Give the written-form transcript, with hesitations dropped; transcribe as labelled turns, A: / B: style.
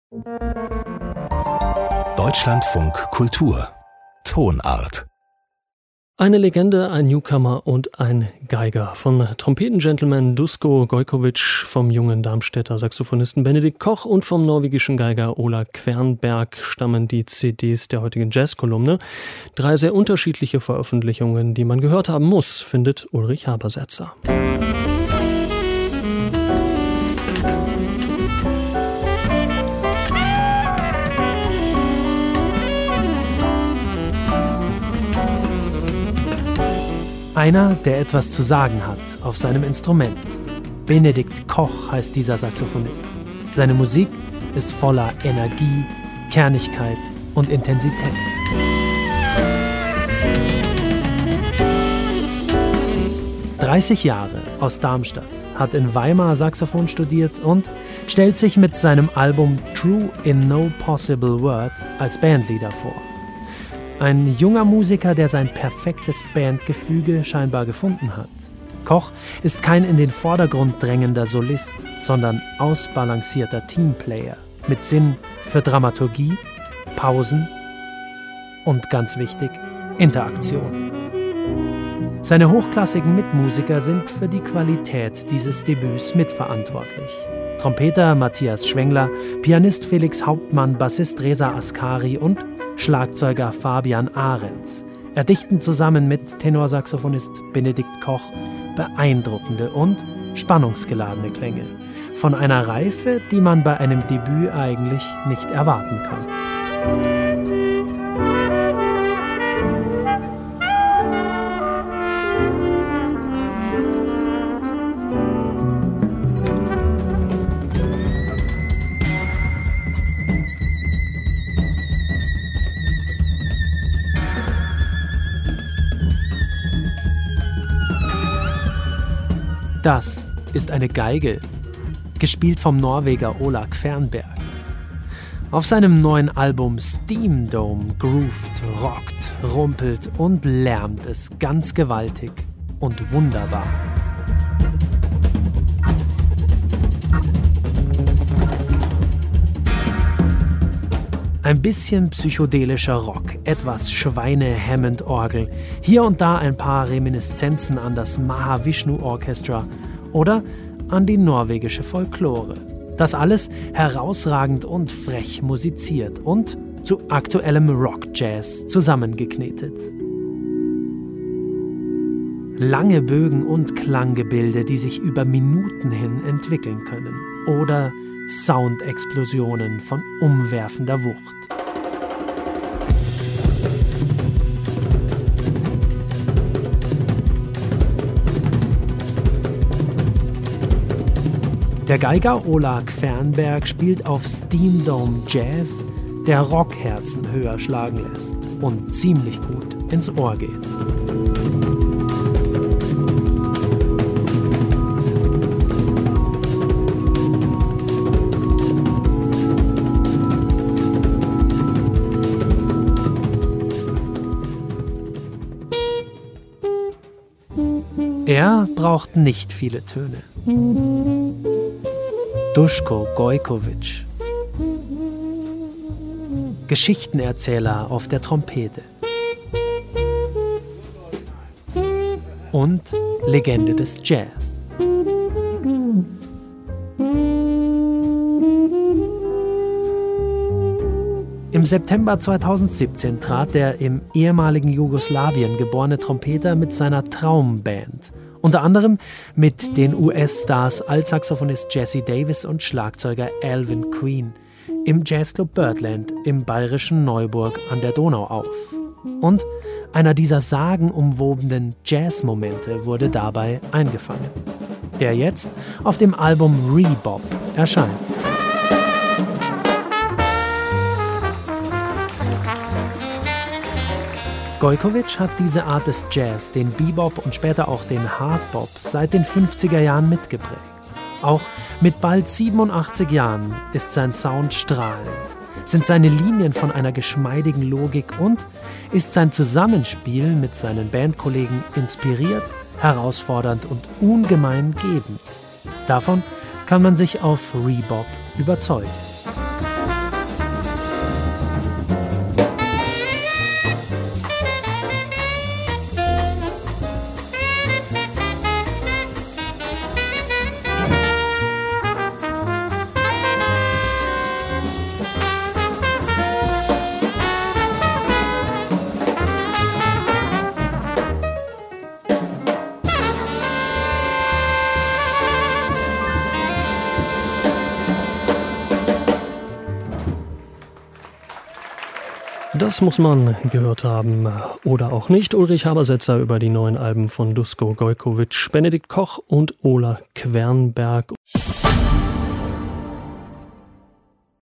A: Deutschlandfunk Kultur Tonart.
B: Eine Legende, ein Newcomer und ein Geiger. Von Trompetengentleman Duško Gojković, vom jungen Darmstädter Saxophonisten Benedikt Koch und vom norwegischen Geiger Ola Kvernberg stammen die CDs der heutigen Jazzkolumne. 3 sehr unterschiedliche Veröffentlichungen, die man gehört haben muss, findet Ulrich Habersetzer.
C: Einer, der etwas zu sagen hat auf seinem Instrument. Benedikt Koch heißt dieser Saxophonist. Seine Musik ist voller Energie, Kernigkeit und Intensität. »30 Jahre aus Darmstadt, hat in Weimar Saxophon studiert und stellt sich mit seinem Album True in No Possible Word als Bandleader vor. Ein junger Musiker, der sein perfektes Bandgefüge scheinbar gefunden hat. Koch ist kein in den Vordergrund drängender Solist, sondern ausbalancierter Teamplayer mit Sinn für Dramaturgie, Pausen und, ganz wichtig, Interaktion. Seine hochklassigen Mitmusiker sind für die Qualität dieses Debüts mitverantwortlich. Trompeter Matthias Schwengler, Pianist Felix Hauptmann, Bassist Reza Askari und Schlagzeuger Fabian Ahrens erdichten zusammen mit Tenorsaxophonist Benedikt Koch beeindruckende und spannungsgeladene Klänge von einer Reife, die man bei einem Debüt eigentlich nicht erwarten kann. Das ist eine Geige, gespielt vom Norweger Ola Kvernberg. Auf seinem neuen Album Steam Dome groovt, rockt, rumpelt und lärmt es ganz gewaltig und wunderbar. Ein bisschen psychedelischer Rock, etwas Schweine-Hammond-Orgel, hier und da ein paar Reminiszenzen an das Mahavishnu Orchestra oder an die norwegische Folklore. Das alles herausragend und frech musiziert und zu aktuellem Rock-Jazz zusammengeknetet. Lange Bögen und Klanggebilde, die sich über Minuten hin entwickeln können. Oder Soundexplosionen von umwerfender Wucht. Der Geiger Ola Kvernberg spielt auf Steam Dome Jazz, der Rockherzen höher schlagen lässt und ziemlich gut ins Ohr geht. Er braucht nicht viele Töne. Duško Gojković, Geschichtenerzähler auf der Trompete und Legende des Jazz. Im September 2017 trat der im ehemaligen Jugoslawien geborene Trompeter mit seiner Traumband, unter anderem mit den US-Stars Altsaxophonist Jesse Davis und Schlagzeuger Alvin Queen, im Jazzclub Birdland im bayerischen Neuburg an der Donau auf. Und einer dieser sagenumwobenen Jazzmomente wurde dabei eingefangen, der jetzt auf dem Album Rebop erscheint. Gojković hat diese Art des Jazz, den Bebop und später auch den Hardbop, seit den 50er Jahren mitgeprägt. Auch mit bald 87 Jahren ist sein Sound strahlend, sind seine Linien von einer geschmeidigen Logik und ist sein Zusammenspiel mit seinen Bandkollegen inspiriert, herausfordernd und ungemein gebend. Davon kann man sich auf Rebop überzeugen.
B: Das muss man gehört haben oder auch nicht. Ulrich Habersetzer über die neuen Alben von Dusko Gojkovic, Benedikt Koch und Ola Quernberg.